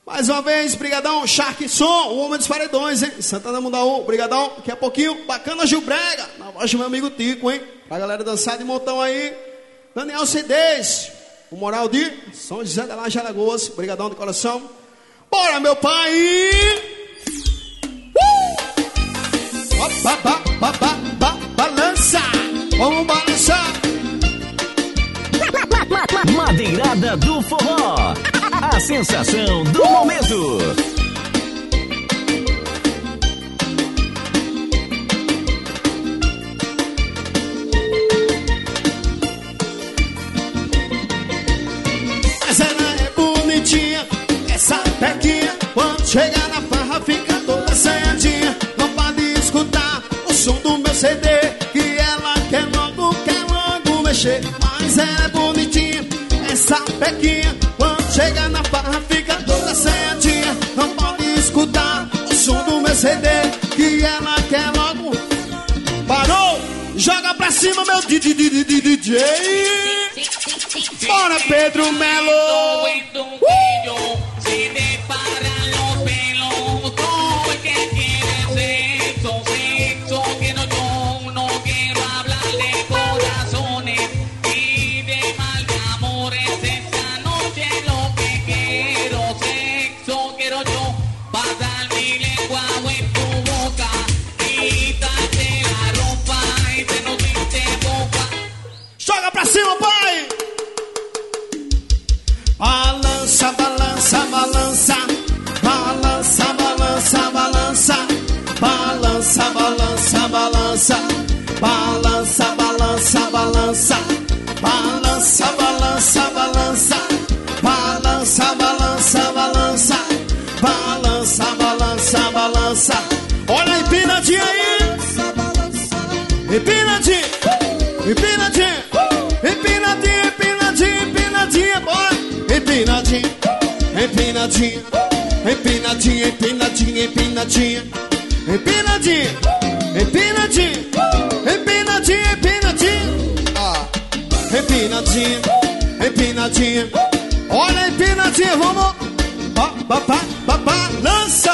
Mais uma vez, brigadão, Shark Som, o homem dos paredões, hein? Santana Mundaú, brigadão. Daqui a pouquinho, bacana Gilbrega, na voz do meu amigo Tico, hein? Pra galera dançar de montão aí. Daniel CDs, o moral de São José da Laje Alagoas, brigadão de coração. Bora, meu pai! Balança! Vamos balançar! Madeirada do Forró, a sensação do momento. Mas ela é bonitinha, essa pequinha. Quando chega na farra fica toda assanhadinha. Não pode escutar o som do meu CD, que ela quer logo mexer. Mas ela é bonitinha, essa pequinha. Quando chega na farra fica toda assanhadinha. Não pode escutar o som do meu CD, que ela quer logo. Parou! Joga pra cima, meu DJ! Bora, Pedro Melo! Se te paran los pelos, todo el que quiere sexo, quiero yo, no quiero hablar de corazones y de mal de amores. Esta noche lo que quiero, sexo, quiero yo, pasar mi lengua en tu boca, quitarte la ropa y te no te boca. Joga pra cima, pai! Balança, balança, balança. Balança, balança, balança. Balança, balança, balança. Balança, balança, balança. Balança, balança, balança. Balança, balança, balança. Balança, balança, balança. Olha a empinadinha aí! Empinadinha! Empinadinha! Empinadinha, empinadinha, empinadinha, bora! Empinadinha, empinadinha, empinadinha, empinadinha, empinadinha, empinadinha, empinadinha, empinadinha, empinadinha, empinadinha, empinadinha. Olha a empinadinha, vamos! Balança!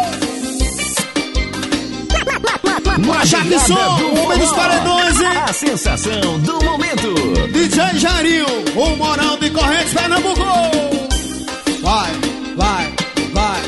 Shark Som, o homem dos paredões, hein? A sensação do momento. DJ Jairinho, o moral de Correntes, Pernambuco. Vai, vai, vai.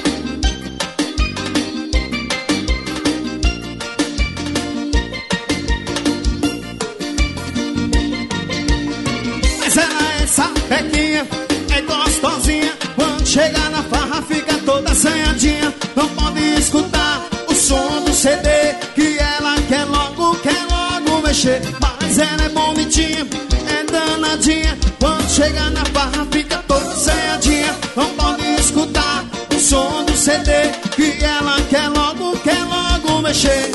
Mas ela é sapequinha, é gostosinha. Quando chega na farra fica toda assanhadinha. Não pode escutar o som do CD, que ela quer logo mexer. Mas ela é bonitinha, é danadinha. Quando chega na farra fica toda assanhadinha. Não pode escutar o som do CD, que ela quer logo mexer.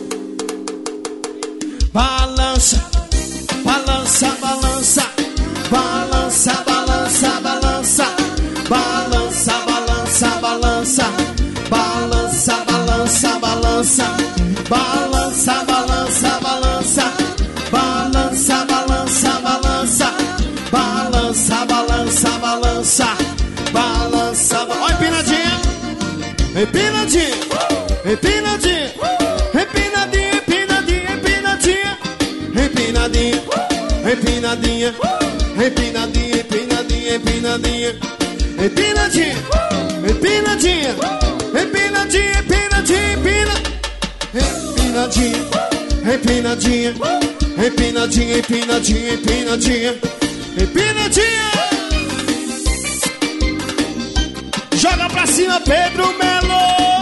Balança, balança, balança. Balança, balança, balança. Balança, balança, balança. Balança, balança, balança. Balança, balança, balança. Balança, balança, balança. Balança, balança, balança. Balança, ó, empinadinha. Empinadinha. Empinadinha. Empinadinha, empinadinha, empinadinha. Empinadinha. Empinadinha. Empinadinha, empinadinha, empinadinha. Empinadinha. Empinadinha. Empinadinha, empinadinha, empina. Empinadinha, empinadinha, empinadinha, empinadinha, empinadinha, empinadinha. Joga pra cima, Pedro Melo.